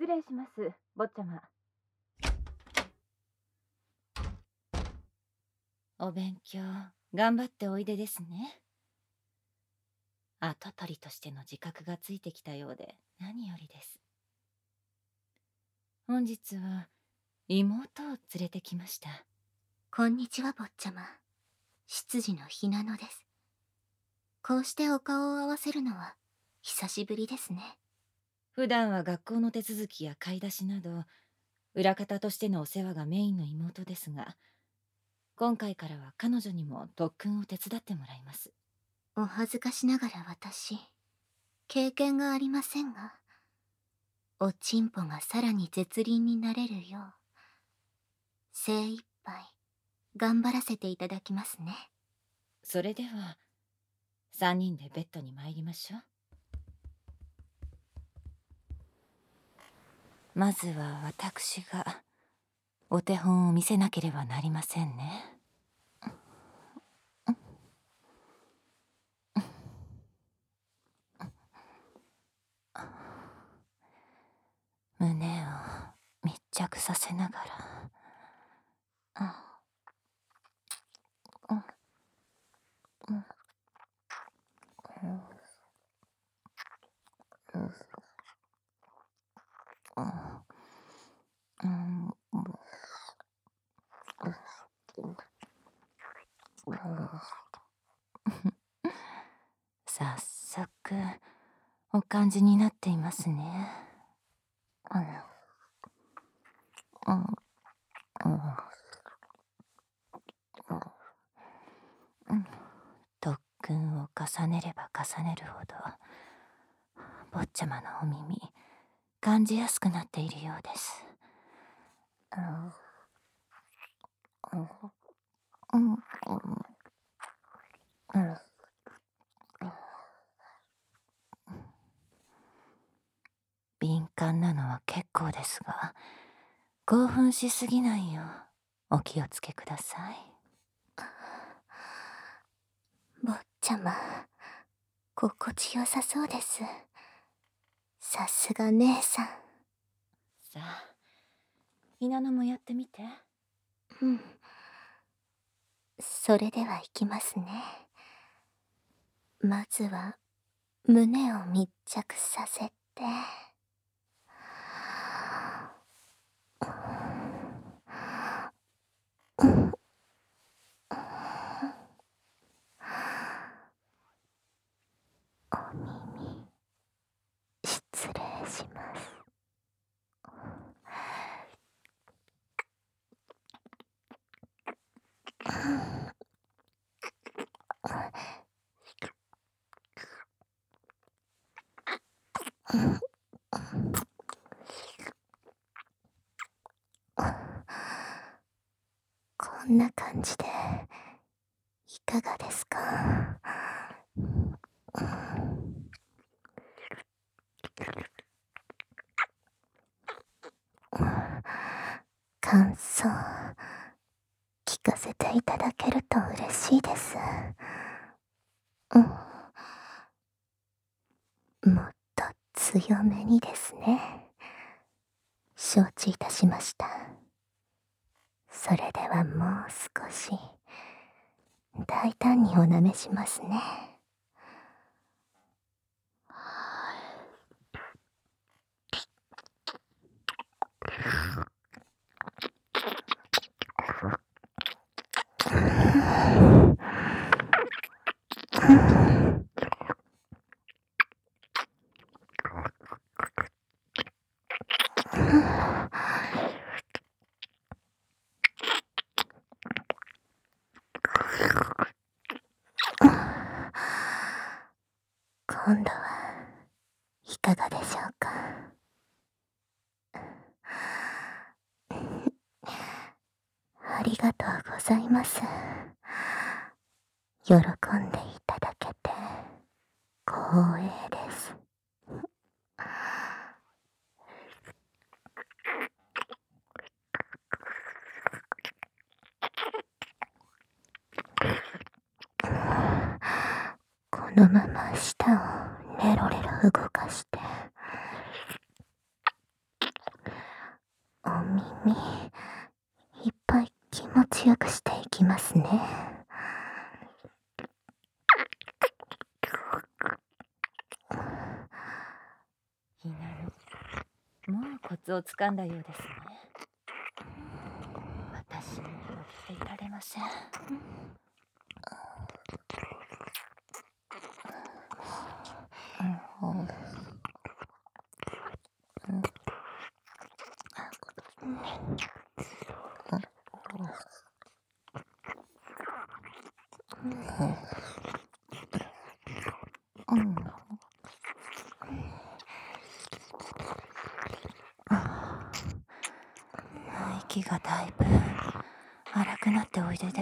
失礼します、坊ちゃま。 お勉強頑張っておいでですね。跡取りとしての自覚がついてきたようで何よりです。本日は妹を連れてきました。 こんにちは、坊ちゃま。執事のひなのです。こうしてお顔を合わせるのは久しぶりですね。 普段は学校の手続きや買い出しなど裏方としてのお世話がメインの妹ですが、今回からは彼女にも特訓を手伝ってもらいます。 お恥ずかしながら私、経験がありませんが、おちんぽがさらに絶倫になれるよう、精一杯頑張らせていただきますね。 それでは3人でベッドに参りましょう。まずは私がお手本を見せなければなりませんね。胸を密着させながら、早速お感じになっていますね。特訓を重ねれば重ねるほど坊ちゃまのお耳感じやすくなっているようです。敏感なのは結構ですが、興奮しすぎないようお気をつけください。 坊ちゃま、心地よさそうです。さすが姉さん。 さあ、ひなのもやってみて。 うん。それでは行きますね。まずは胸を密着させて。お耳、失礼します。こんな感じでいかがですか？感想聞かせていただけると嬉しいです。もっと強めにですね。承知いたしました。それではもう少し大胆におなめしますね。今度はいかがでしょうか？ありがとうございます。喜んでいただけて光栄です。このまま舌をネロネロ動かしてにいっぱい気持ちよくしていきますね。 ひなの、もうコツをつかんだようですね。私には乗っていられません。息がだいぶ荒くなっておいでです。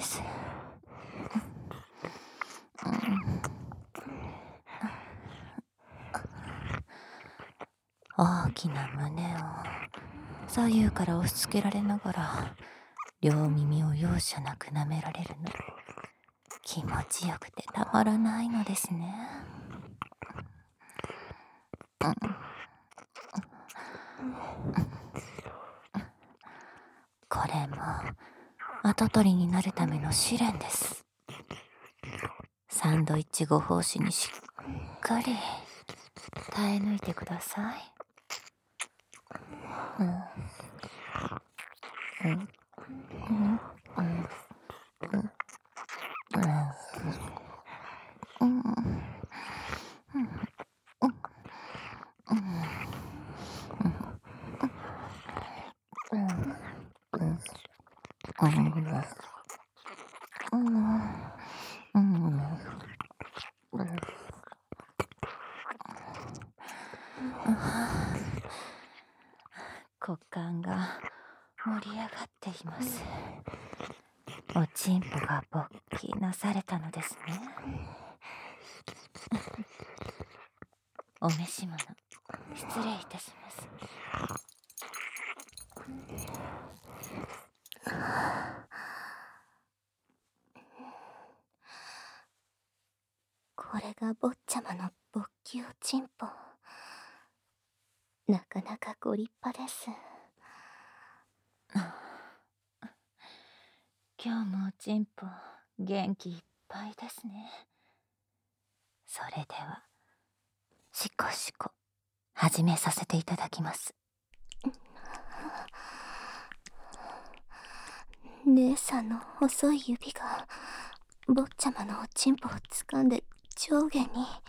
大きな胸を左右から押し付けられながら両耳を容赦なく舐められるの、気持ちよくてたまらないのですね。これも跡取りになるための試練です。サンドイッチご奉仕にしっかり耐え抜いてください。股間が盛り上がっています。おちんぽが勃起なされたのですね。お召し物失礼いたします。 これが坊ちゃまの勃起おちんぽ。なかなかご立派です。 今日もおちんぽ元気いっぱいですね。それではしこしこ始めさせていただきます。 姉さんの細い指が坊ちゃまのおちんぽを掴んで上下に、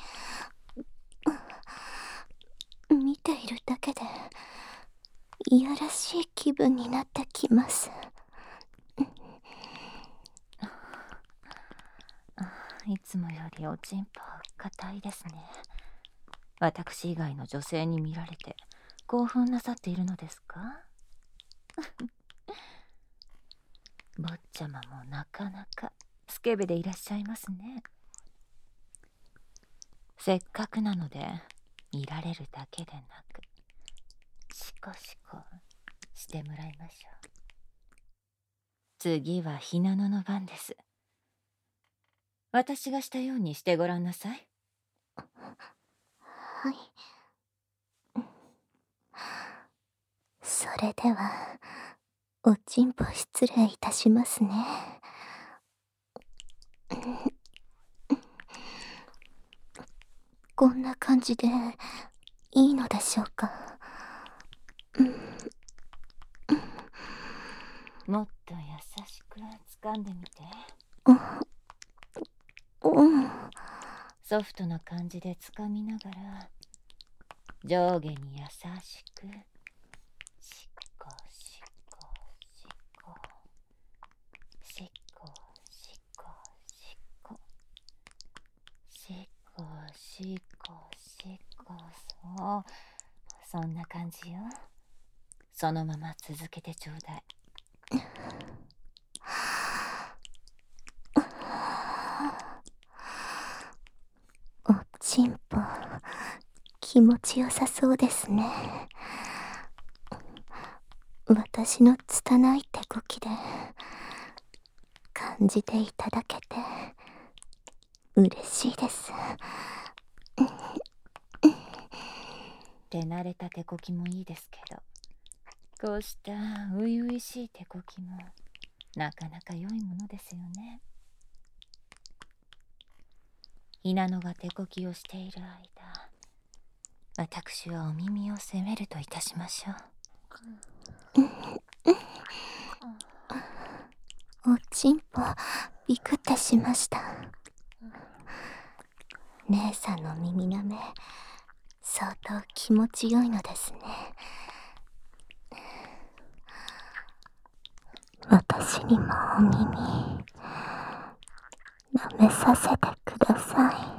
見ているだけでいやらしい気分になってきます。 いつもよりおちんぽ硬いですね。私以外の女性に見られて興奮なさっているのですか？坊ちゃまもなかなかスケベでいらっしゃいますね。せっかくなので見られるだけでなくシコシコしてもらいましょう。次はひなのの番です。私がしたようにしてごらんなさい。 はい。それではおちんぽ失礼いたしますね。こんな感じでいいのでしょうか。 もっと優しく掴んでみて。ソフトな感じで掴みながら上下に優しくしこしこしこしこしこしこしこしこしこ、そんな感じよ。そのまま続けてちょうだい。 おちんぽ気持ちよさそうですね。私の拙い手こきで感じていただけて嬉しいです。 手慣れた手こきもいいですけど、 こうした初々しい手こきもなかなか良いものですよね。ひなのが手こきをしている間、私はお耳を責めるといたしましょう。 おちんぽ、びくってしました。姉さんの耳なめ、相当気持ちよいのですね。私にもお耳、舐めさせてください。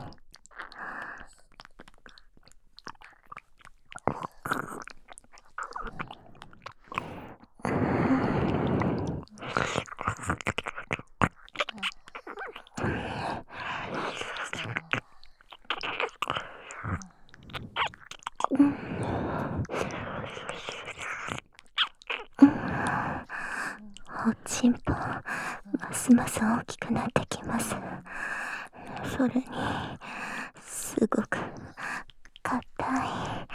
おちんぽ、ますます大きくなってきます。それに、すごく、硬い。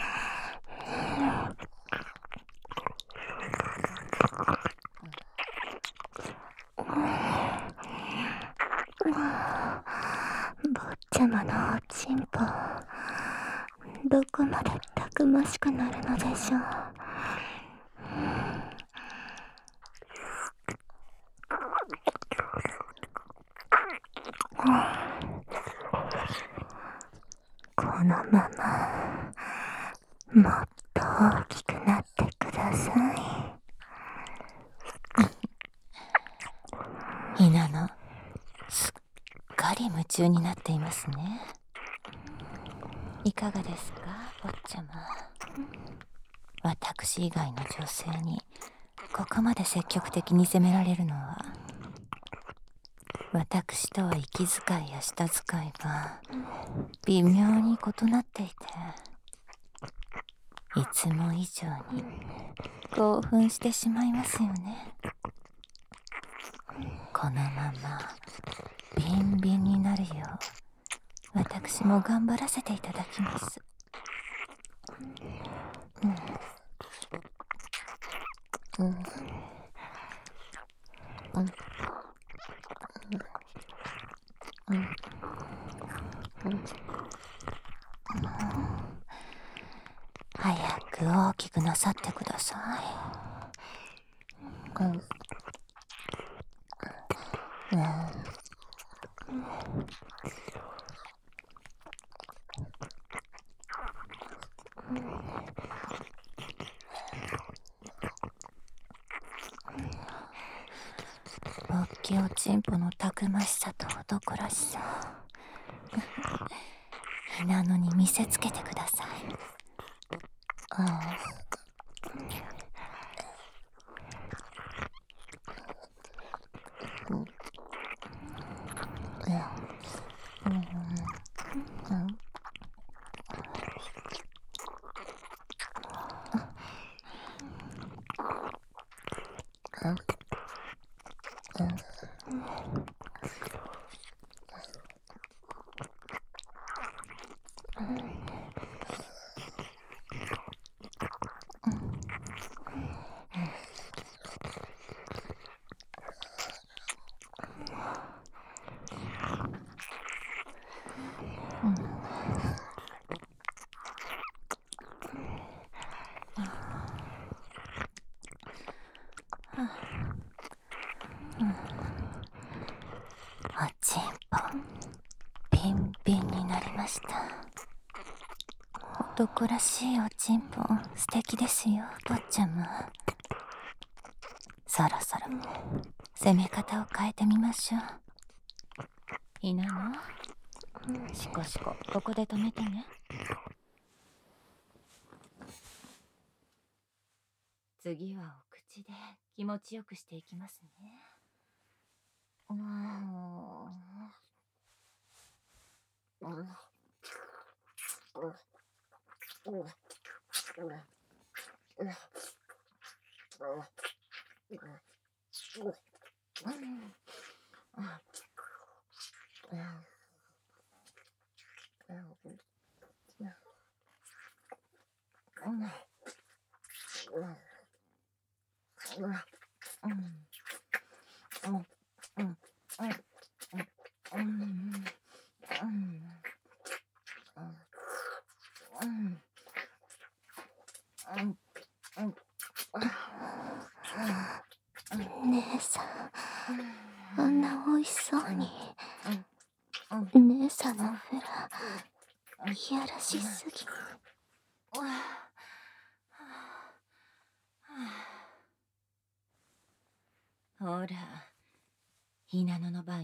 坊ちゃまのおちんぽ、どこまでたくましくなるのでしょう。このまま、もっと大きくなってください。ひなの、すっかり夢中になっていますね。いかがですか、坊ちゃま。私以外の女性にここまで積極的に責められるのは、私とは息遣いや舌遣いが微妙に異なっていて、いつも以上に興奮してしまいますよね。このままビンビンになるよう私も頑張らせていただきます。早く大きくなさってください。おっきおちんぽのたくましさと男らしさ、ひなのに見せつけてください。おちんぽ、ビンビンになりました。男らしいおちんぽ、素敵ですよ、坊ちゃま。そろそろ攻め方を変えてみましょう。ひなの、しこしこ、ここで止めてね。次はお口で気持ちよくしていきますね。 姉さん、あんな美味しそうに。姉さんのフェラ、いやらしすぎ。 ほら、ひなのの番よ。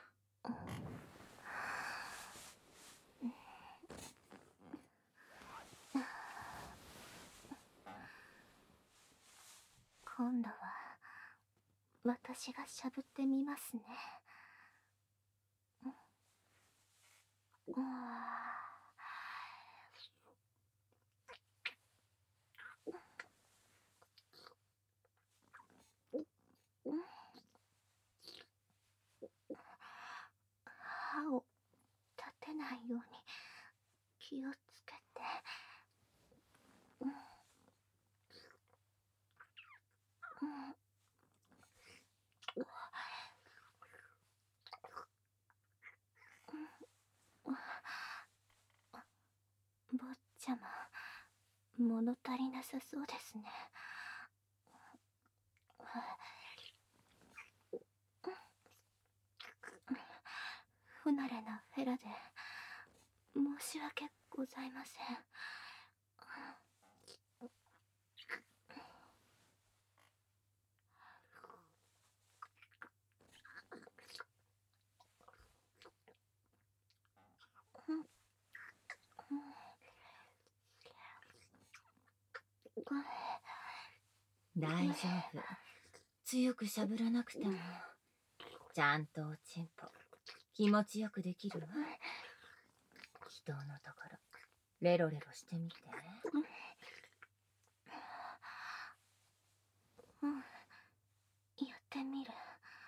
今度は私がしゃぶってみますね。歯を立てないように気をつけて。坊ちゃま、物足りなさそうですね。不慣れなフェラで申し訳ございません。 大丈夫。強くしゃぶらなくても、ちゃんとおちんぽ気持ちよくできるわ。人のところレロレロしてみて。 やってみる。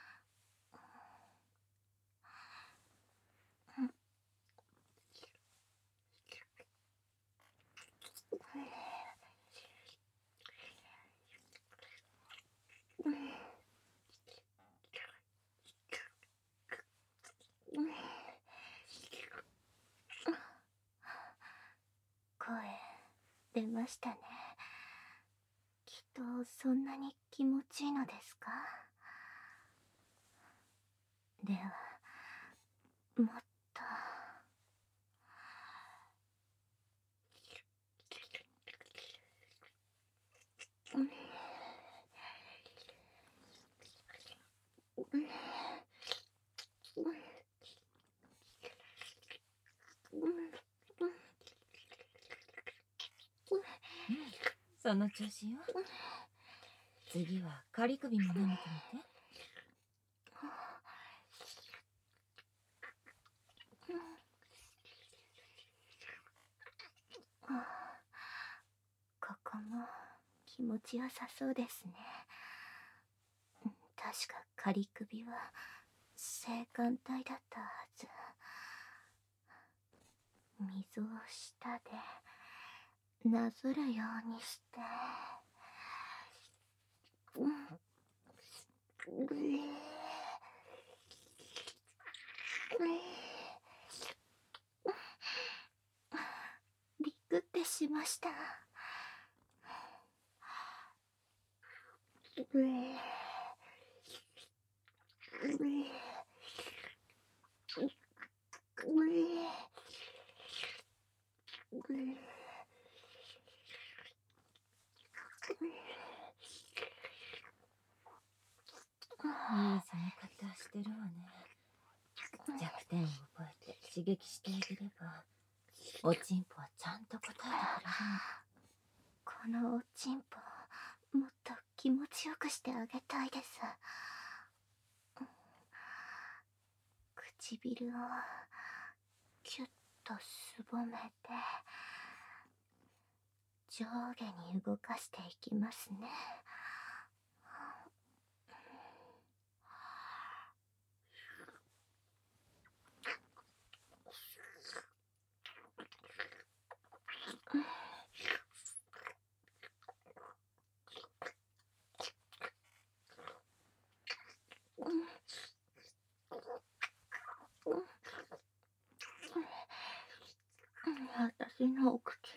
声出ましたね。きっとそんなに気持ちいいのですか？ではもっと。 その調子よ。次は仮首も舐めてみて。 ここも気持ちよさそうですね。確か仮首は性感帯だったはず。水を舌でなぞるようにして。びっくってしました。 いい攻め方してるわね。弱点を覚えて刺激してあげれば、おちんぽはちゃんと答えてくれるの。 このおちんぽもっと気持ちよくしてあげたいです。唇をキュッとすぼめて上下に動かしていきますね。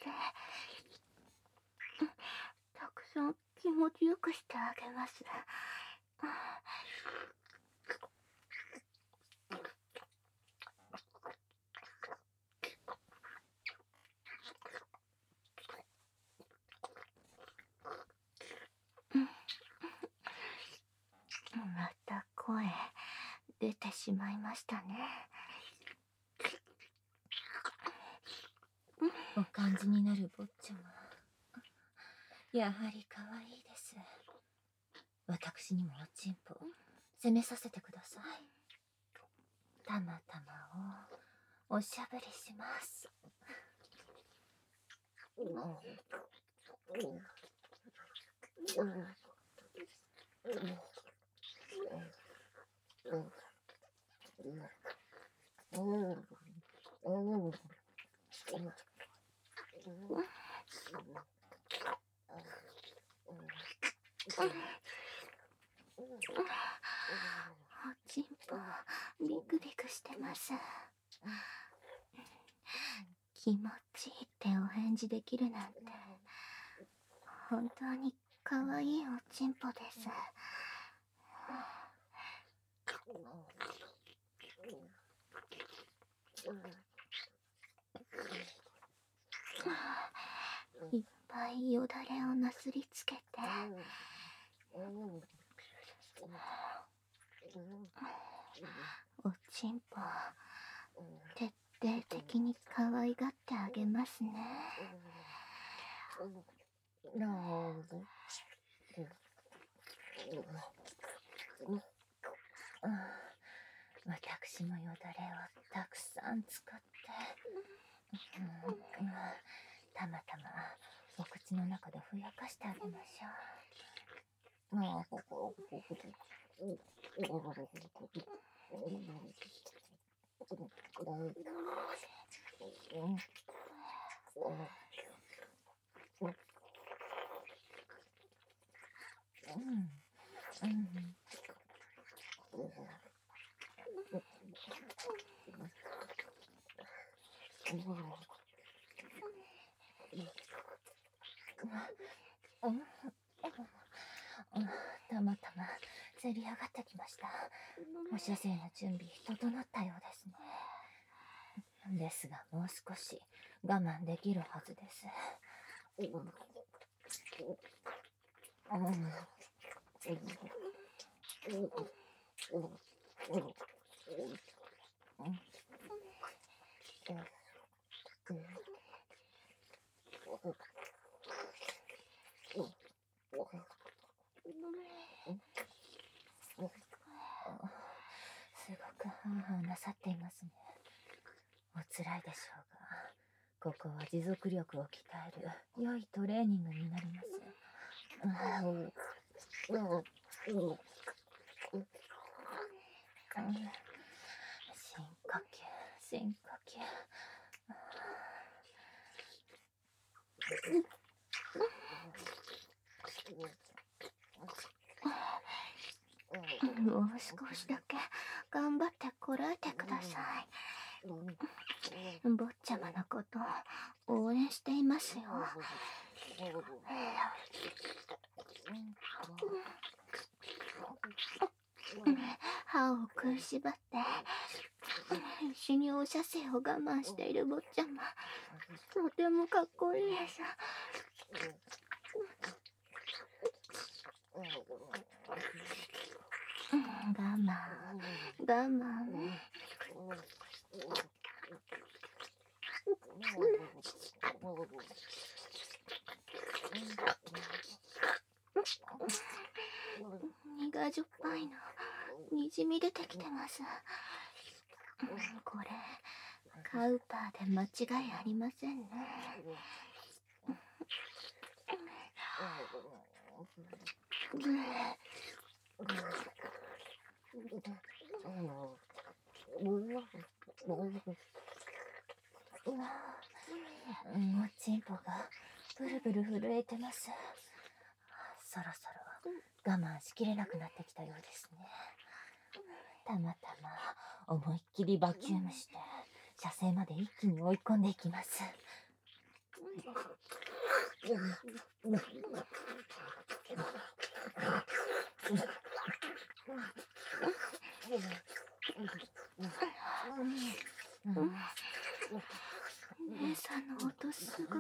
たくさん気持ちよくしてあげます。また声出てしまいましたね。 お感じになる坊ちゃま、やはり可愛いです。私にもおちんぽ攻めさせてください。たまたまをおしゃぶりします。 おちんぽビクビクしてます。気持ちいいってお返事できるなんて本当に可愛いおちんぽです。いっぱいよだれをなすりつけて、おちんぽ徹底的に可愛がってあげますね。 私のよだれをたくさん使って、たまたまお口の中でふやかしてあげましょたまたませり上がってきました。お射精の準備整ったようですね。ですがもう少し我慢できるはずです。すごくハンハンなさっていますね。お辛いでしょうが、ここは持続力を鍛える良いトレーニングになります。深呼吸、深呼吸。 もう少しだけ頑張ってこらえてください。坊ちゃまのこと応援していますよ。歯を食いしばって一緒にお射精を我慢している坊ちゃま、とてもかっこいいです。我慢我慢。身がじょっぱいのにじみ出てきてます。これカウパーで間違いありませんね。 おちんぽがブルブル震えてます。そろそろ我慢しきれなくなってきたようですね。たまたま思いっきりバキュームして射精まで一気に追い込んでいきます。 姉さんの音すごい。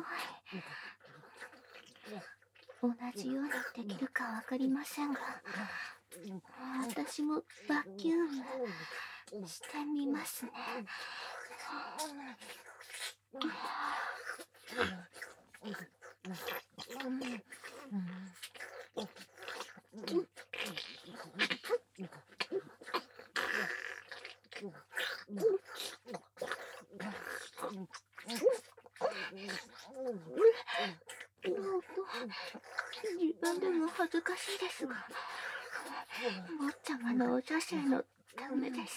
同じようにできるかわかりませんが、私もバキュームしてみますね。自分でも恥ずかしいですが、坊ちゃまのお写真のためです。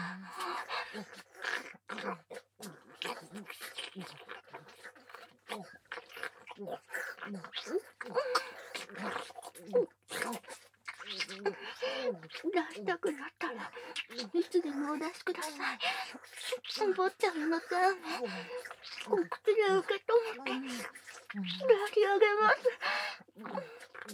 出したくなったらいつでもお出しください。坊ちゃまのため、お口で受け止めて出し上げます。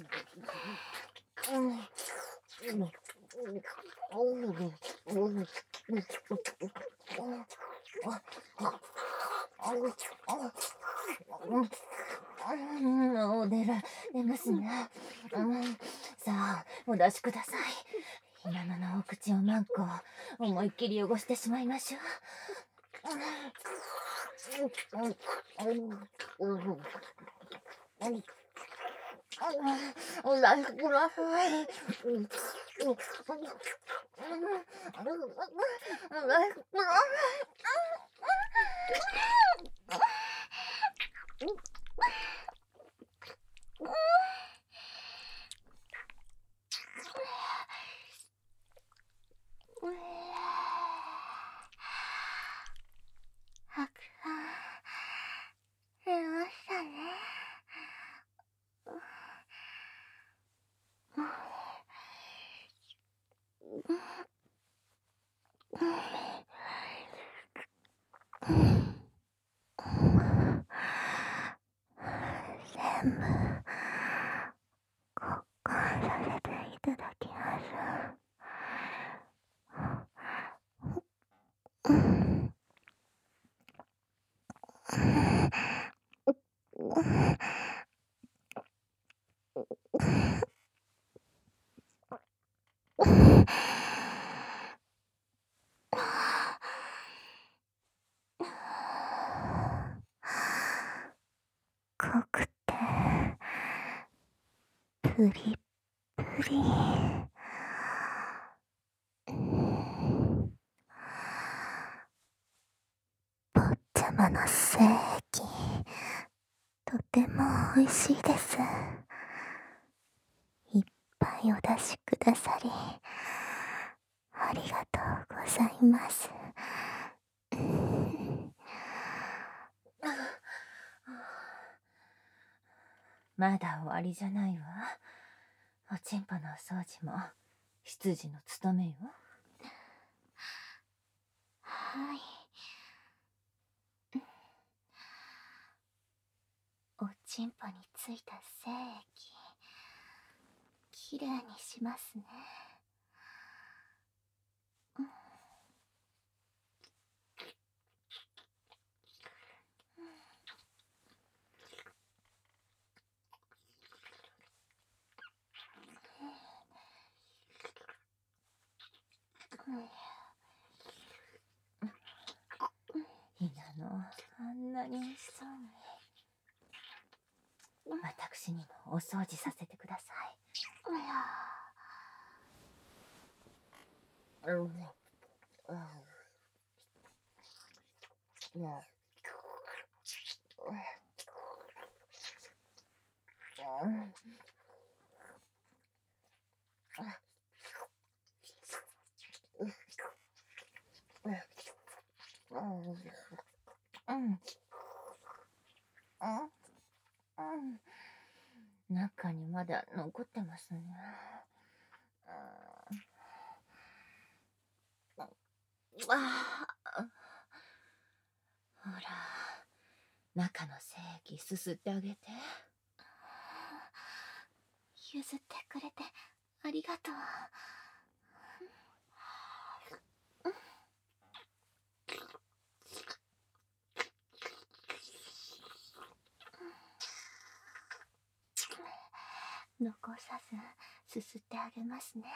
お出ますね。さあ、お出しください。ひなののお口をマンコ思いっきり汚してしまいましょう。お出しください。お出しくださ白飯出ましたね。全部交換させていただきます。濃くてプリプリ。坊ちゃまの精液、とても美味しいです。いっぱいお出しくださりありがとうございます。 まだ終わりじゃないわ。おちんぽのお掃除も執事の務めよ。 はい。おちんぽについた精液、きれいにしますね。 ひなの、あんなに美味しそうに。私にもお掃除させてください。中にまだ残ってますね。ほら、 中の精液すすってあげて。 譲ってくれてありがとう。残さずすすってあげますね。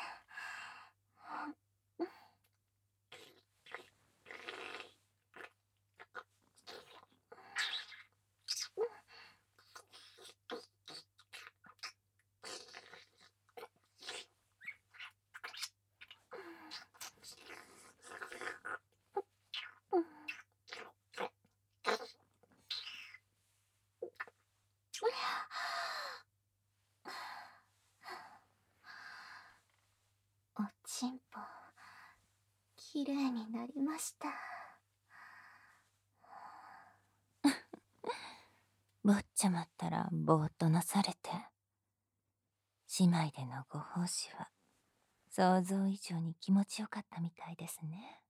おちんぽきれいになりました。 坊ちゃまったらぼーっとなされて。姉妹でのご奉仕は想像以上に気持ちよかったみたいですね。